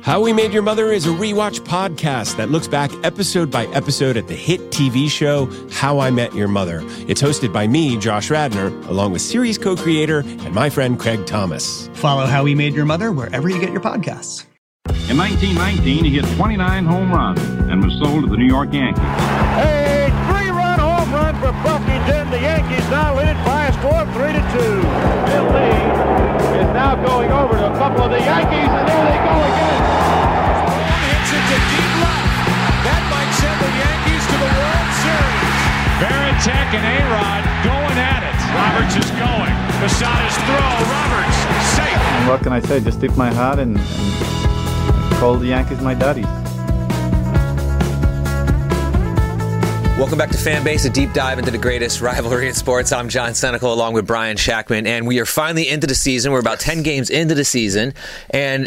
How We Made Your Mother is a rewatch podcast that looks back episode by episode at the hit TV show How I Met Your Mother. It's hosted by me, Josh Radnor, along with series co-creator and my friend Craig Thomas. Follow How We Made Your Mother wherever you get your podcasts. In 1919, he hit 29 home runs and was sold to the New York Yankees. A three-run home run for Buffington. The Yankees now lead it by a score of 3-2. Bill Lee is now going over to a couple of the Yankees, and there they go again. Hits it to deep left. That might send the Yankees to the World Series. Varitek and A-Rod going at it. Roberts is going. Posada's throw. Roberts safe. And what can I say? Just tip my hat and call the Yankees my daddies. Welcome back to Fanbase, a deep dive into the greatest rivalry in sports. I'm John Senecal along with Brian Shackman, and we are finally into the season. We're about 10 games into the season, and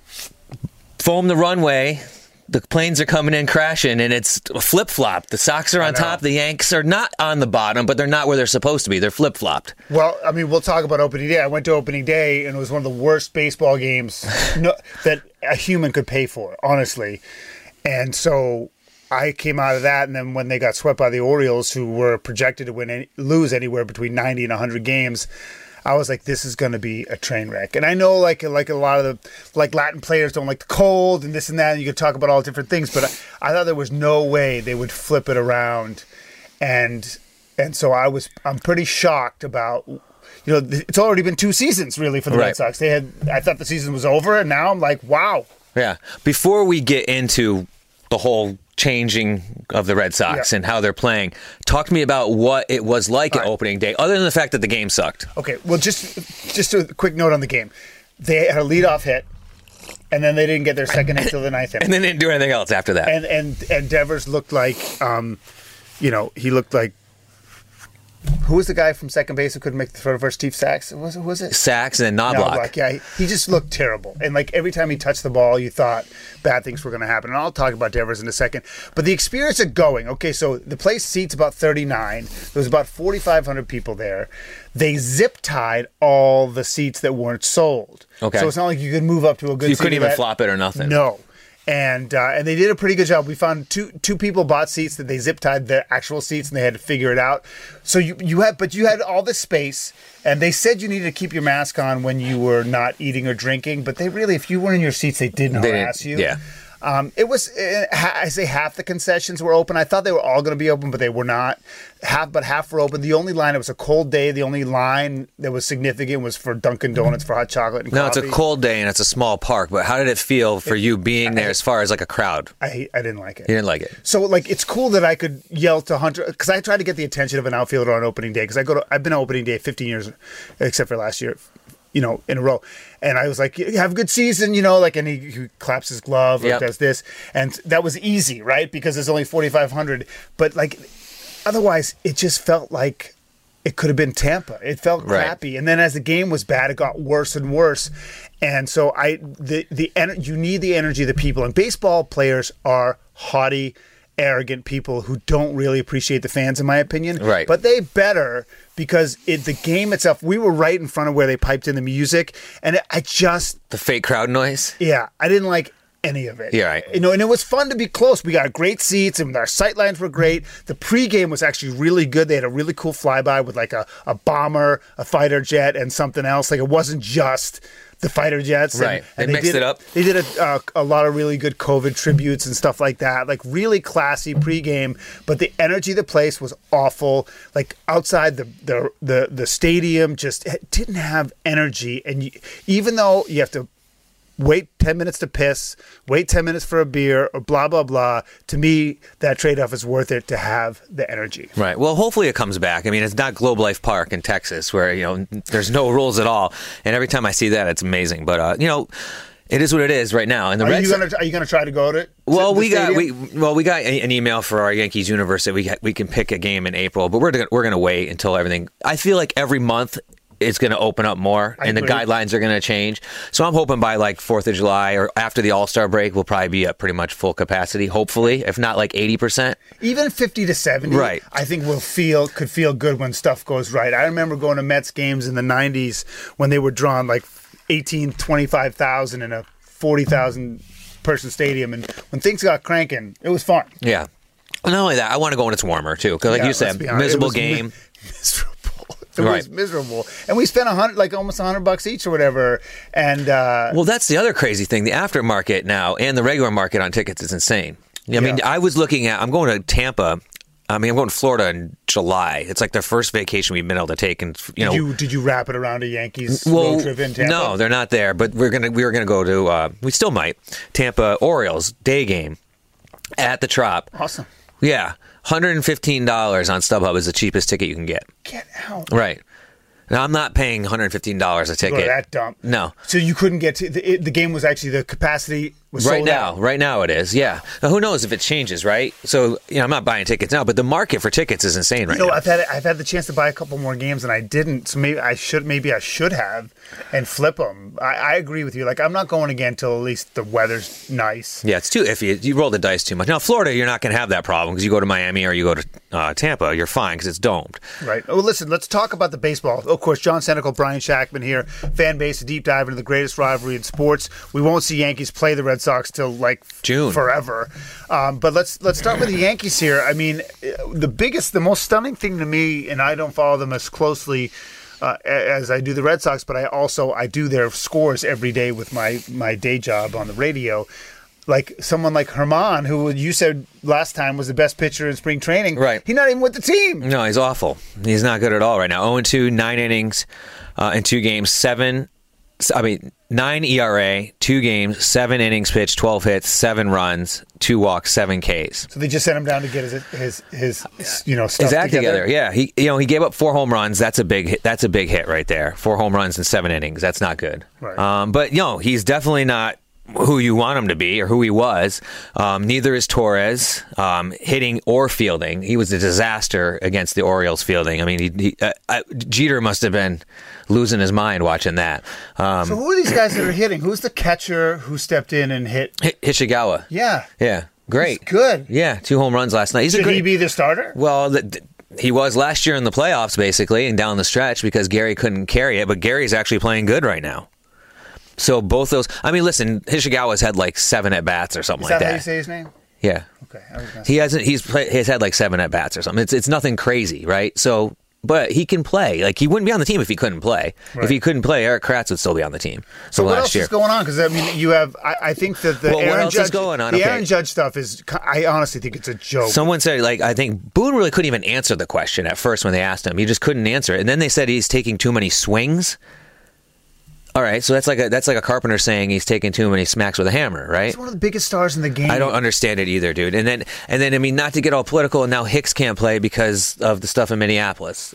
foam the runway. The planes are coming in crashing, and it's a flip-flop. The Sox are on top. The Yanks are not on the bottom, but they're not where they're supposed to be. They're flip-flopped. Well, I mean, we'll talk about opening day. I went to opening day, and it was one of the worst baseball games that a human could pay for, honestly. And so I came out of that, and then when they got swept by the Orioles, who were projected to lose anywhere between 90 and 100 games, I was like, this is going to be a train wreck. And I know like a lot of the Latin players don't like the cold and this and that, and you could talk about all different things, but I thought there was no way they would flip it around. And so I'm pretty shocked about, it's already been 2 seasons really for the Red Sox. I thought the season was over, and now I'm like, wow. Yeah. Before we get into the whole changing of the Red Sox and how they're playing, talk to me about what it was like at opening day, other than the fact that the game sucked. Okay, well, just a quick note on the game. They had a leadoff hit, and then they didn't get their second hit until the 9th inning. And then they didn't do anything else after that. And Devers looked like, he looked like, who was the guy from second base who couldn't make the throw for Steve Sachs? Who was it? Sachs and then Knobloch. Yeah, he just looked terrible. And like every time he touched the ball, you thought bad things were going to happen. And I'll talk about Devers in a second. But the experience of going, okay, so the place seats about 39. There was about 4,500 people there. They zip-tied all the seats that weren't sold. Okay. So it's not like you could move up to a good seat. You couldn't even flop it or nothing. No. And they did a pretty good job. We found two people bought seats that they zip tied the actual seats, and they had to figure it out. So you had all this space, and they said you needed to keep your mask on when you were not eating or drinking. But they really, if you were in your seats, they didn't harass you. Yeah. It was, I say half the concessions were open. I thought they were all going to be open, but they were not. Half were open. The only line, it was a cold day. The only line that was significant was for Dunkin' Donuts for hot chocolate and coffee. No, it's a cold day and it's a small park, but how did it feel for you being there as far as like a crowd? I didn't like it. You didn't like it? So like it's cool that I could yell to Hunter, because I tried to get the attention of an outfielder on opening day, because I've been on opening day 15 years, except for last year, in a row. And I was like, have a good season, and he claps his glove or does this. And that was easy, right? Because there's only 4,500. But like, otherwise, it just felt like it could have been Tampa. It felt crappy. And then as the game was bad, it got worse and worse. And so you need the energy of the people. And baseball players are haughty, arrogant people who don't really appreciate the fans, in my opinion. Right. But they better, because the game itself, we were right in front of where they piped in the music, and the fake crowd noise? Yeah, I didn't like any of it. Yeah, right. And it was fun to be close. We got great seats, and our sight lines were great. The pregame was actually really good. They had a really cool flyby with like a bomber, a fighter jet, and something else. Like, it wasn't just the fighter jets. Right. And they mixed it up. They did a lot of really good COVID tributes and stuff like that. Like, really classy pregame, but the energy of the place was awful. Like, outside the stadium just didn't have energy. And even though you have to wait 10 minutes to piss, wait 10 minutes for a beer, or blah, blah, blah. To me, that trade-off is worth it to have the energy. Right. Well, hopefully it comes back. I mean, it's not Globe Life Park in Texas where, there's no rules at all. And every time I see that, it's amazing. But, it is what it is right now. And are you going to try to go to it? Well, we got an email for our Yankees universe that we can pick a game in April, but we're going to wait until everything. I feel like every month it's going to open up more, and the guidelines are going to change. So I'm hoping by like 4th of July or after the All-Star break, we'll probably be at pretty much full capacity, hopefully, if not like 80%. Even 50 to 70, right. I think could feel good when stuff goes right. I remember going to Mets games in the 90s when they were drawn like 25,000 in a 40,000 50,000-person stadium, and when things got cranking, it was fun. Yeah. Not only that, I want to go when it's warmer too, because like you said, miserable game. Miserable. It was miserable, and we spent almost $100 each or whatever. And well, that's the other crazy thing. The aftermarket now and the regular market on tickets is insane. I mean, I was looking at. I'm going to Tampa. I'm going to Florida in July. It's like the first vacation we've been able to take, and Did you wrap it around a Yankees road trip in Tampa? No, they're not there. But we were gonna go to. We still might Tampa Orioles day game at the Trop. Awesome. Yeah, $115 on StubHub is the cheapest ticket you can get. Get out. Right. Now, I'm not paying $115 a ticket. Go to that dump. No. So you couldn't get to the game was actually the capacity was sold out. Right now it is. Yeah. Now, who knows if it changes, right? So I'm not buying tickets now, but the market for tickets is insane right now. I've had the chance to buy a couple more games and I didn't. So maybe I should have and flip them. I agree with you. Like I'm not going again till at least the weather's nice. Yeah, it's too iffy. You roll the dice too much. Now Florida, you're not going to have that problem because you go to Miami or you go to Tampa, you're fine because it's domed. Right. Well, listen, let's talk about the baseball. Of course, John Senecal, Brian Shackman here. Fan base, a deep dive into the greatest rivalry in sports. We won't see Yankees play the Red Sox till like June forever. But let's start with the Yankees here. I mean, the most stunning thing to me, and I don't follow them as closely as I do the Red Sox, but I do their scores every day with my day job on the radio. Like someone like Herman, who you said last time was the best pitcher in spring training. Right. He's not even with the team. No, he's awful. He's not good at all right now. 0-2, 9 innings in 2 games, 9 ERA, 2 games, 7 innings pitched, 12 hits, 7 runs, 2 walks, 7 Ks. So they just sent him down to get his stuff his act together. Yeah, he gave up 4 home runs. That's a big hit. That's a big hit right there. 4 home runs in 7 innings. That's not good. Right. But he's definitely not who you want him to be or who he was. Neither is Torres, hitting or fielding. He was a disaster against the Orioles fielding. I mean, Jeter must have been losing his mind watching that. So who are these guys that are hitting? Who's the catcher who stepped in and hit? Hishigawa. Yeah. Yeah. Great. He's good. Yeah. 2 home runs last night. Should he be the starter? Well, he was last year in the playoffs, basically, and down the stretch because Gary couldn't carry it. But Gary's actually playing good right now. So both those. I mean, listen, Hishigawa's had like 7 at bats or something like that. Is that how you say his name? Yeah. Okay. I was gonna say. He's had like 7 at bats or something. It's nothing crazy, right? So, but he can play. Like he wouldn't be on the team if he couldn't play. Right. If he couldn't play, Eric Kratz would still be on the team. So what last else year. is going on? Because I mean, you have. I think that the what Aaron else Judge is going on? The Okay. Aaron Judge stuff is. I honestly think it's a joke. Someone said, I think Boone really couldn't even answer the question at first when they asked him. He just couldn't answer it. And then they said he's taking too many swings. All right, so that's like a carpenter saying he's taking too many smacks with a hammer, right? He's one of the biggest stars in the game. I don't understand it either, dude. And then I mean, not to get all political, and now Hicks can't play because of the stuff in Minneapolis.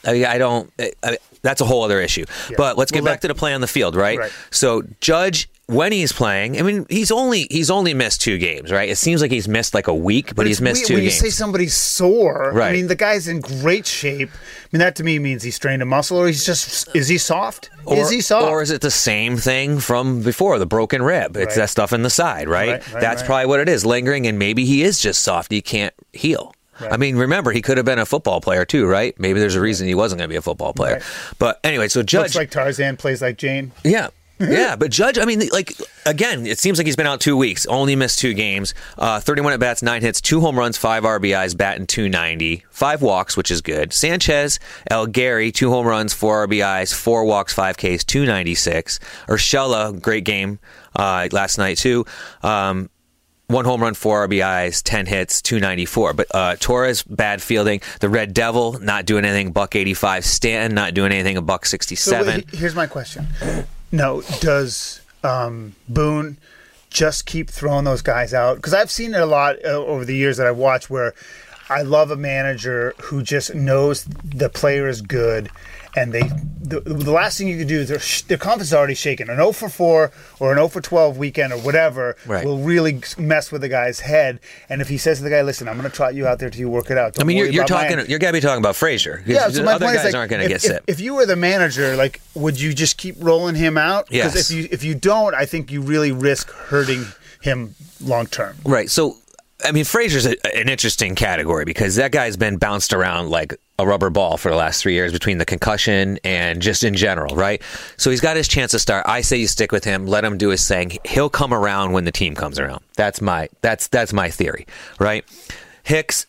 That's a whole other issue. Yeah. But let's get back to the play on the field, right? So Judge, when he's playing, I mean, he's only missed 2 games, right? It seems like he's missed like a week, but he's missed 2 when games. When you say somebody's sore, right. I mean, the guy's in great shape. I mean, that to me means he strained a muscle, or is he soft? Is he soft? Or is it the same thing from before, the broken rib? It's that stuff in the side, right? That's probably what it is, lingering, and maybe he is just soft. He can't heal. Right. I mean, remember, he could have been a football player too, right? Maybe there's a reason he wasn't going to be a football player. Right. But anyway, so Judge... Looks like Tarzan, plays like Jane. Yeah. Yeah, but Judge, I mean, like, again, it seems like he's been out 2 weeks, only missed 2 games, 31 at-bats, 9 hits, 2 home runs, 5 RBIs, batting .290, 5 walks, which is good. Sanchez, Gary, 2 home runs, 4 RBIs, 4 walks, 5 Ks, .296. Urshela, great game last night, too. 1 home run, 4 RBIs, 10 hits, .294. But Torres, bad fielding. The Red Devil, not doing anything, $185. Stanton, not doing anything, $167. So here's my question. No, does Boone just keep throwing those guys out? Because I've seen it a lot over the years that I've watched where I love a manager who just knows the player is good, and the last thing you can do is their confidence is already shaken. An 0-for-4 or an 0-for-12 weekend or whatever will really mess with the guy's head. And if he says to the guy, "Listen, I'm going to trot you out there till you work it out." Don't you're got to be talking about Frazier. Yeah, so my other point guys is, like, aren't going to get sit. If you were the manager, like, would you just keep rolling him out? Yes. Because if you don't, I think you really risk hurting him long term. Right. So, I mean, Frazier's an interesting category because that guy's been bounced around like a rubber ball for the last 3 years between the concussion and just in general, right? So he's got his chance to start. I say you stick with him, let him do his thing. He'll come around when the team comes around. That's my theory, right? Hicks,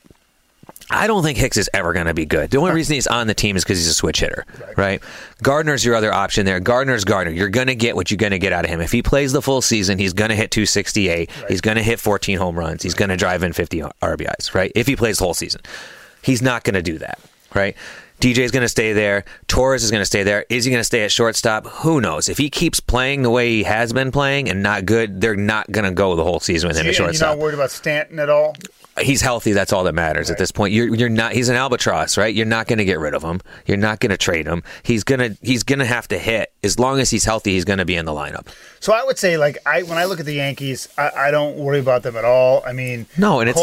I don't think Hicks is ever going to be good. The only reason he's on the team is because he's a switch hitter, right? Gardner's your other option there. Gardner's Gardner. You're going to get what you're going to get out of him. If he plays the full season, he's going to hit 268. Right. He's going to hit 14 home runs. He's going to drive in 50 RBIs, right? If he plays the whole season. He's not going to do that, right? DJ's going to stay there. Torres is going to stay there. Is he going to stay at shortstop? Who knows? If he keeps playing the way he has been playing and not good, they're not going to go the whole season with him at shortstop. You're not worried about Stanton at all? He's healthy. That's all that matters at this point. You're not. He's an albatross, right? You're not going to get rid of him. You're not going to trade him. He's gonna have to hit. As long as he's healthy, he's going to be in the lineup. So I would say, like, when I look at the Yankees, I don't worry about them at all. I mean, no, and they're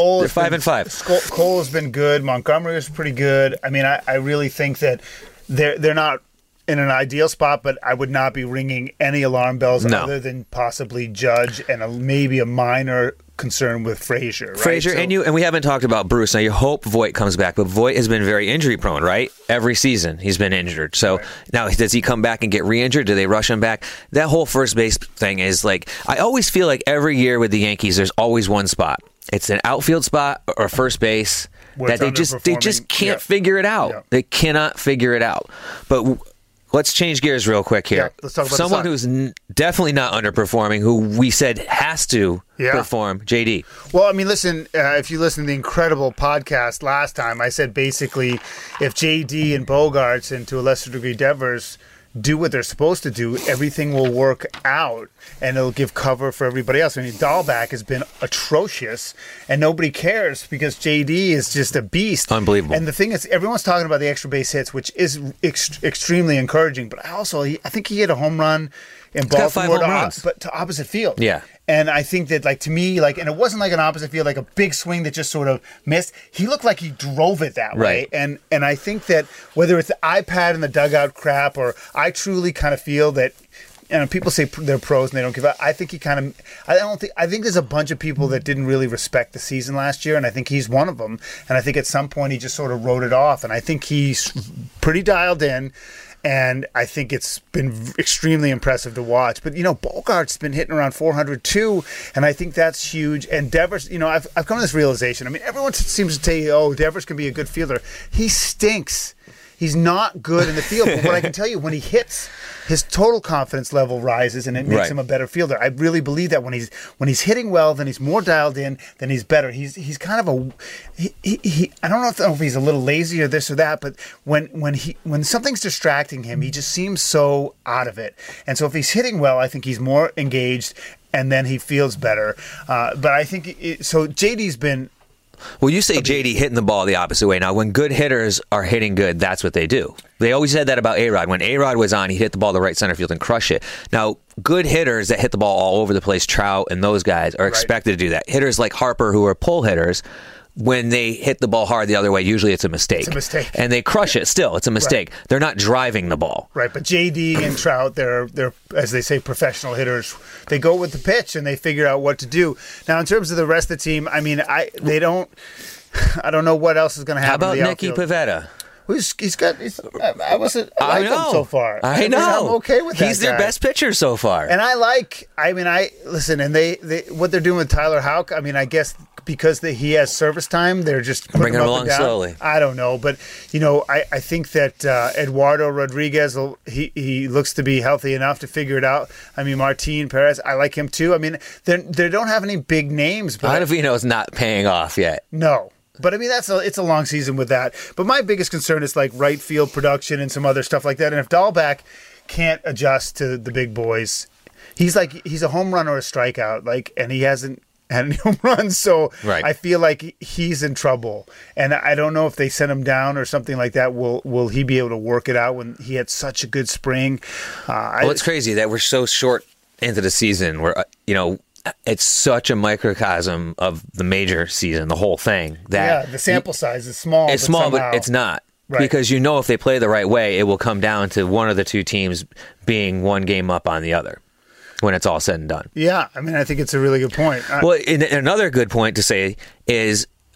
5-5. Cole has been good. Montgomery is pretty good. I mean, I really think that they're not in an ideal spot, but I would not be ringing any alarm bells other than possibly Judge and maybe a minor concern with Frazier. Right? Frazier, and we haven't talked about Bruce. Now, you hope Voit comes back, but Voit has been very injury prone, right? Every season he's been injured. So now, does he come back and get re-injured? Do they rush him back? That whole first base thing is like, I always feel like every year with the Yankees, there's always one spot. It's an outfield spot or first base that they just can't figure it out. Yeah. They cannot figure it out. But let's change gears real quick here. Yeah, let's talk about someone who's definitely not underperforming, who we said has to perform, JD. Well, I mean, listen, if you listen to the incredible podcast last time, I said basically if JD and Bogarts and to a lesser degree Devers do what they're supposed to do, everything will work out and it'll give cover for everybody else. I mean, Dahlback has been atrocious and nobody cares because JD is just a beast. Unbelievable. And the thing is, everyone's talking about the extra base hits, which is extremely encouraging, but I think he hit a home run in Baltimore to opposite field. Yeah. And I think that, like, to me, like, and it wasn't like an opposite field, like a big swing that just sort of missed. He looked like he drove it that way. And I think that whether it's the iPad and the dugout crap, or I truly kind of feel that, you know, people say they're pros and they don't give up. I think I think there's a bunch of people that didn't really respect the season last year, and I think he's one of them. And I think at some point he just sort of wrote it off. And I think he's pretty dialed in. And I think it's been extremely impressive to watch. But, you know, Bogart's been hitting around 400 too, and I think that's huge. And Devers, you know, I've come to this realization. I mean, everyone seems to tell you, oh, Devers can be a good fielder. He stinks. He's not good in the field. But what I can tell you, when he hits, his total confidence level rises, and it makes him a better fielder. I really believe that when he's hitting well, then he's more dialed in, then he's better. He's kind of I don't know if he's a little lazy or this or that, but when something's distracting him, he just seems so out of it. And so if he's hitting well, I think he's more engaged, and then he feels better. But I think so. JD's been. Well, you say JD hitting the ball the opposite way. Now, when good hitters are hitting good, that's what they do. They always said that about A-Rod. When A-Rod was on, he hit the ball to right center field and crush it. Now, good hitters that hit the ball all over the place, Trout and those guys, are expected to do that. Hitters like Harper, who are pull hitters, when they hit the ball hard the other way, usually it's a mistake. It's a mistake. And they crush it still. It's a mistake. Right. They're not driving the ball. Right, but JD and Trout, they're as they say, professional hitters. They go with the pitch and they figure out what to do. Now, in terms of the rest of the team, I mean, I don't know what else is going to happen. How about Nicky Pivetta? I like him so far. I know. I'm okay with that. He's their best pitcher so far. And listen, and they what they're doing with Tyler Houck, I mean, I guess because he has service time, they're just bringing him along slowly. I don't know, but you know, I think that Eduardo Rodriguez, he looks to be healthy enough to figure it out. I mean, Martin Perez, I like him too. I mean, they don't have any big names, but Ottavino's not paying off yet. No. But I mean, it's a long season with that. But my biggest concern is like right field production and some other stuff like that. And if Dahlback can't adjust to the big boys, he's a home run or a strikeout, and he hasn't had any home runs. So I feel like he's in trouble. And I don't know if they send him down or something like that. Will he be able to work it out when he had such a good spring? It's crazy that we're so short into the season. Where it's such a microcosm of the major season, the whole thing. That the sample size is small. It's small, but it's not. Right. Because if they play the right way, it will come down to one of the two teams being one game up on the other when it's all said and done. Yeah, I mean, I think it's a really good point. Well, another good point to say is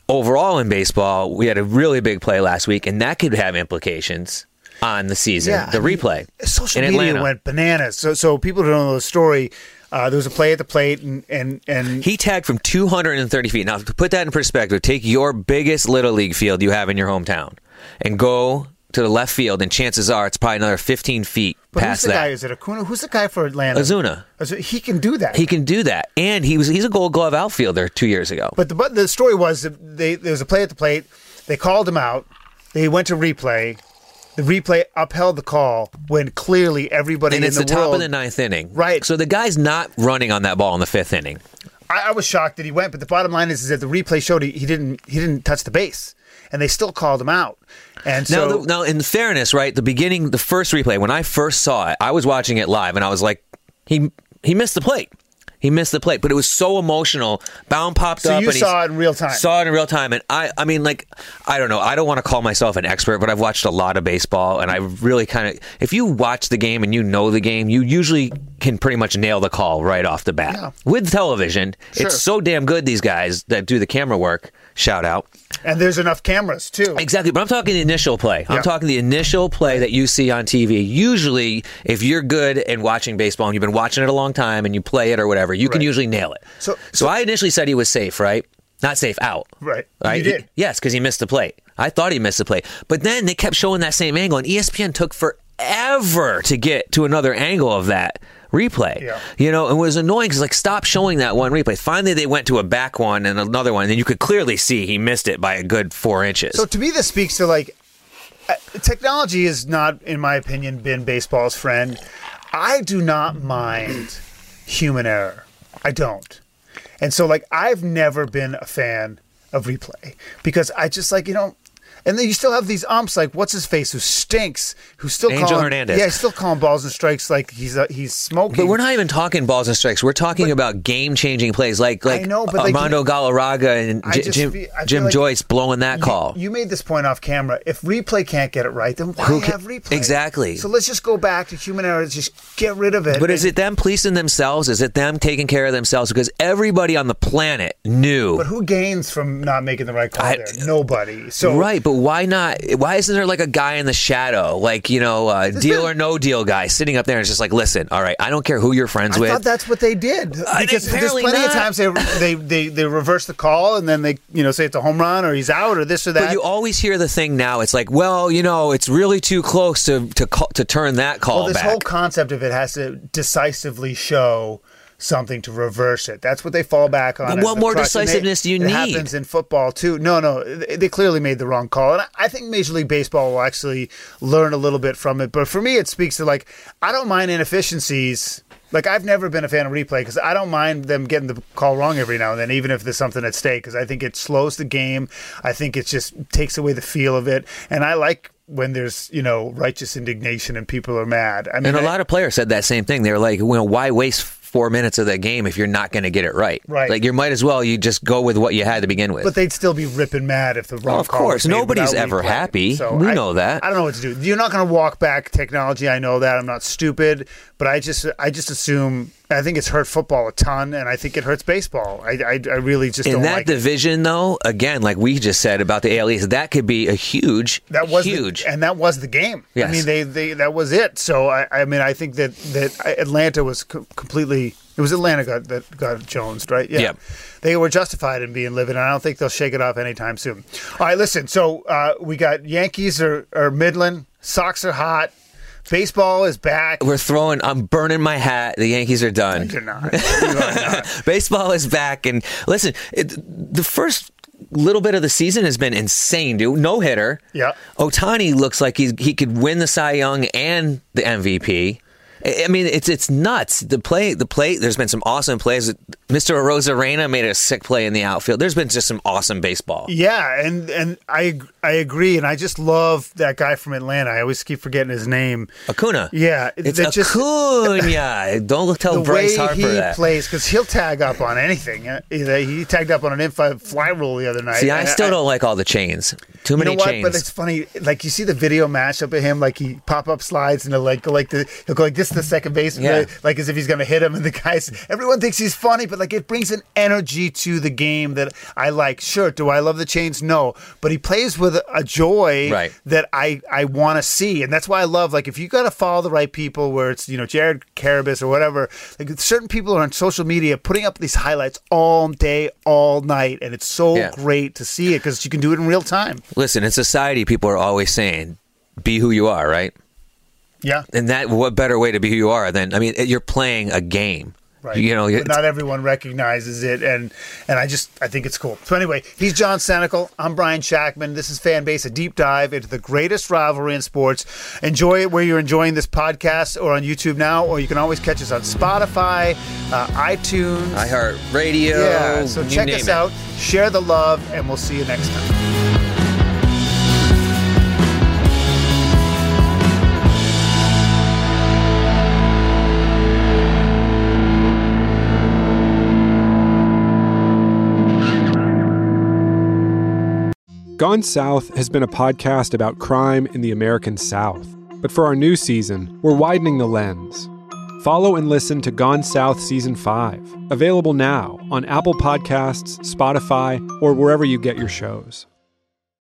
overall in baseball, we had a really big play last week, and that could have implications on the season. The replay. Social in media Atlanta went bananas. So people don't know the story. There was a play at the plate, and he tagged from 230 feet. Now, to put that in perspective, take your biggest Little League field you have in your hometown and go to the left field, and chances are it's probably another 15 feet past who's the that. guy? Is it Acuna? Who's the guy for Atlanta? Ozuna. He can do that. He can do that. And he's a Gold Glove outfielder 2 years ago. But the story was that there was a play at the plate. They called him out. They went to replay. The replay upheld the call when clearly everybody in the world... And it's the top of the ninth inning. Right. So the guy's not running on that ball in the fifth inning. I was shocked that he went, but the bottom line is that the replay showed he didn't touch the base, and they still called him out. And so now, in fairness, right, the first replay, when I first saw it, I was watching it live, and I was like, he missed the plate. He missed the plate, but it was so emotional. Bound popped up. So you and saw it in real time. Saw it in real time, and I mean, like, I don't know. I don't want to call myself an expert, but I've watched a lot of baseball, and I really kind of, if you watch the game and you know the game, you usually can pretty much nail the call right off the bat. Yeah. With television, Sure. it's so damn good. These guys that do the camera work, shout out. And there's enough cameras too. Exactly, but I'm talking the initial play. Yeah. I'm talking the initial play that you see on TV. Usually, if you're good in watching baseball and you've been watching it a long time and you play it or whatever, you can usually nail it. So I initially said he was safe, right? Not safe, out. Right. Right? You did. Yes, because he missed the plate. I thought he missed the plate. But then they kept showing that same angle, and ESPN took forever to get to another angle of that replay. Yeah. You know, it was annoying because, like, stop showing that one replay. Finally, they went to a back one and another one, and then you could clearly see he missed it by a good 4 inches. So to me, this speaks to, like, technology has not, in my opinion, been baseball's friend. I do not mind human error. I don't. And so, like, I've never been a fan of replay because I just, like, and then you still have these umps like what's his face who stinks, who's still Angel Hernandez. Yeah, he's still calling balls and strikes like he's smoking. But we're not even talking balls and strikes. We're talking about game-changing plays like I know, but like, Armando Galarraga and Jim like Joyce blowing that call. You made this point off camera. If replay can't get it right, then why have replay? Exactly. So let's just go back to human error. Just get rid of it. But is it them policing themselves? Is it them taking care of themselves? Because everybody on the planet knew. But who gains from not making the right call there? Nobody. So right, but why not? Why isn't there like a guy in the shadow, like, deal or no deal guy sitting up there and it's just like, listen, all right, I don't care who you're friends with. I thought that's what they did. Because there's plenty of times they reverse the call and then they say it's a home run or he's out or this or that. But you always hear the thing now. It's like, well, it's really too close to turn that call back. Well, this whole concept of it has to decisively show something to reverse it. That's what they fall back on. But what more decisiveness do you need? It happens in football too. No, they clearly made the wrong call, and I think Major League Baseball will actually learn a little bit from it. But for me, it speaks to, like, I don't mind inefficiencies. Like, I've never been a fan of replay because I don't mind them getting the call wrong every now and then, even if there's something at stake, because I think it slows the game. I think it just takes away the feel of it, and I like when there's, righteous indignation and people are mad. I mean, and a lot of players said that same thing. They were like, why waste 4 minutes of that game if you're not going to get it right? Right. Like, you might as well you just go with what you had to begin with. But they'd still be ripping mad if the wrong call was made. Of course. Nobody's ever replay. happy. So we know that. I don't know what to do. You're not going to walk back technology. I know that. I'm not stupid. But I just assume... I think it's hurt football a ton, and I think it hurts baseball. I really just don't like it. In that division, though, again, like we just said about the AL East, that could be a huge. And that was the game. Yes. I mean, they that was it. So I think that Atlanta was completely. It was Atlanta that got Jones, right? Yeah. Yep. They were justified in being livid, and I don't think they'll shake it off anytime soon. All right, listen. So we got Yankees are middling, Sox are hot. Baseball is back. I'm burning my hat. The Yankees are done. No, you're not. You are not. Baseball is back. And listen, the first little bit of the season has been insane, dude. No hitter. Yeah. Ohtani looks like he could win the Cy Young and the MVP. I mean, it's nuts. The plate. There's been some awesome plays. Mr. Arozarena made a sick play in the outfield. There's been just some awesome baseball. Yeah, and I agree, and I just love that guy from Atlanta. I always keep forgetting his name. Acuna. Yeah, it's Acuna. Don't tell Bryce Harper that. The way he plays, because he'll tag up on anything. He tagged up on an in-5 fly rule the other night. See, I still don't like all the chains. Too many chains. But it's funny. Like, you see the video matchup of him, like he pop-up slides and he'll go like this to the second baseman, like as if he's going to hit him. And the guys, everyone thinks he's funny, but but like it brings an energy to the game that I like. Sure, do I love the chains? No, but he plays with a joy that I want to see, and that's why I love, like, if you got to follow the right people, where it's, you know, Jared Carabas or whatever, like certain people are on social media putting up these highlights all day, all night, and it's so great to see it because you can do it in real time. Listen, in society, people are always saying, be who you are, right? Yeah. And what better way to be who you are than, I mean, you're playing a game. Right. You know, but not everyone recognizes it, and I think it's cool. So anyway, he's John Senecal. I'm Brian Shackman. This is Fanbase, a deep dive into the greatest rivalry in sports. Enjoy it where you're enjoying this podcast, or on YouTube now, or you can always catch us on Spotify, iTunes, iHeartRadio. Yeah, so check us out, share the love, and we'll see you next time. Gone South has been a podcast about crime in the American South. But for our new season, we're widening the lens. Follow and listen to Gone South Season 5, available now on Apple Podcasts, Spotify, or wherever you get your shows.